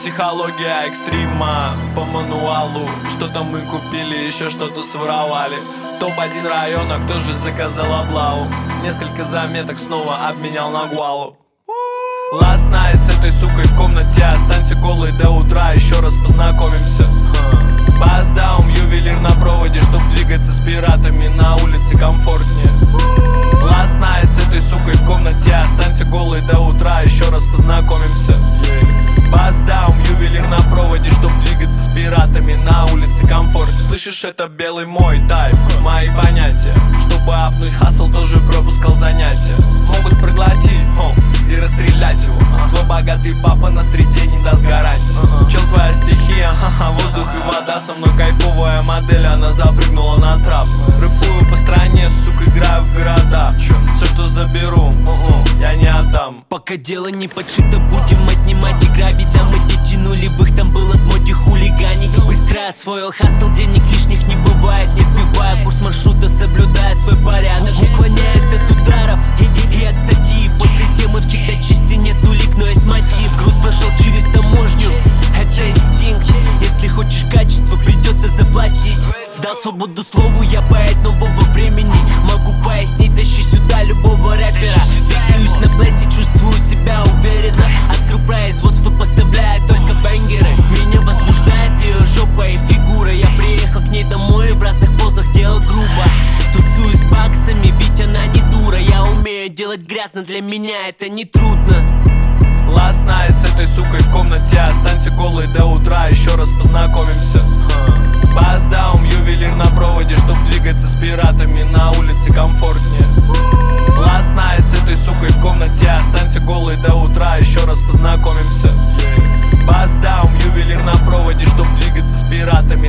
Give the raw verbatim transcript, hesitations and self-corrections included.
Психология экстрима по мануалу. Что-то мы купили, еще что-то своровали. топ один района, кто же заказал облаву? Несколько заметок снова обменял на гуалу. Last night с этой сукой в комнате. Останься голой до утра, еще раз познакомимся. Buzz down, ювелир на проводе, чтоб двигаться с пиратами на улице комфортнее. Last night с этой сукой в комнате. Останься голой до утра, еще раз познакомимся. Buzz down, ювелир на проводе, чтоб двигаться с пиратами на улице комфортнее. Слышишь, это белый мой тайп, мои понятия. Чтобы апнуть хасл, тоже пропускал занятия. Могут проглотить хо, и расстрелять его. Твой богатый папа на стрите не даст гарантии. Чел, твоя стихия, ха-ха, воздух и вода. Со мной кайфовая модель, она запрыгнула на трап. Рэпую по стране, сука, играю в города. Все, что заберу, я не отдам. Пока дело не подшито, будем отнимать и грабить. А мы дети нулевых, там было в моде хулиганить. Быстро освоил хасл, денег лишних не бывает. Не сбивая курс маршрута, соблюдая свой порядок. Уклоняясь от ударов и, и, и от статьи. После темы всегда чисты, нет улик, но есть мотив. Груз прошел через таможню, это инстинкт. Если хочешь качество, придется заплатить. Дал свободу слову, я поэт нового времени. Могу пояснить, тащи сюда любого рэпера. Двигаюсь на блессе, чувствую себя уверенно. Открыл производство, поставляя только бэнгеры. Меня возбуждает ее жопа и фигура. Я приехал к ней домой в разных позах, делал грубо. Тусуюсь с баксами, ведь она не дура. Я умею делать грязно, для меня это не трудно. Last night с этой сукой в комнате. Останься голой до утра, еще раз познакомимся. Buzz down, ювелир на проводе, чтоб двигаться с пиратами на улице комфортнее. Last night с этой сукой в комнате. Останься голой до утра, еще раз познакомимся. Buzz down, ювелир на проводе, чтоб двигаться с пиратами